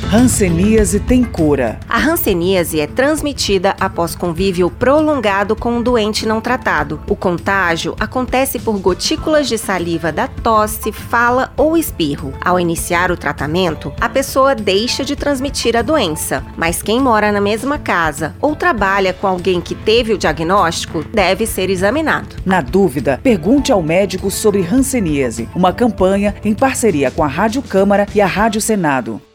Hanseníase tem cura. A hanseníase é transmitida após convívio prolongado com um doente não tratado. O contágio acontece por gotículas de saliva da tosse, fala ou espirro. Ao iniciar o tratamento, a pessoa deixa de transmitir a doença, mas quem mora na mesma casa ou trabalha com alguém que teve o diagnóstico deve ser examinado. Na dúvida, pergunte ao médico sobre hanseníase, uma campanha em parceria com a Rádio Câmara e a Rádio Senado.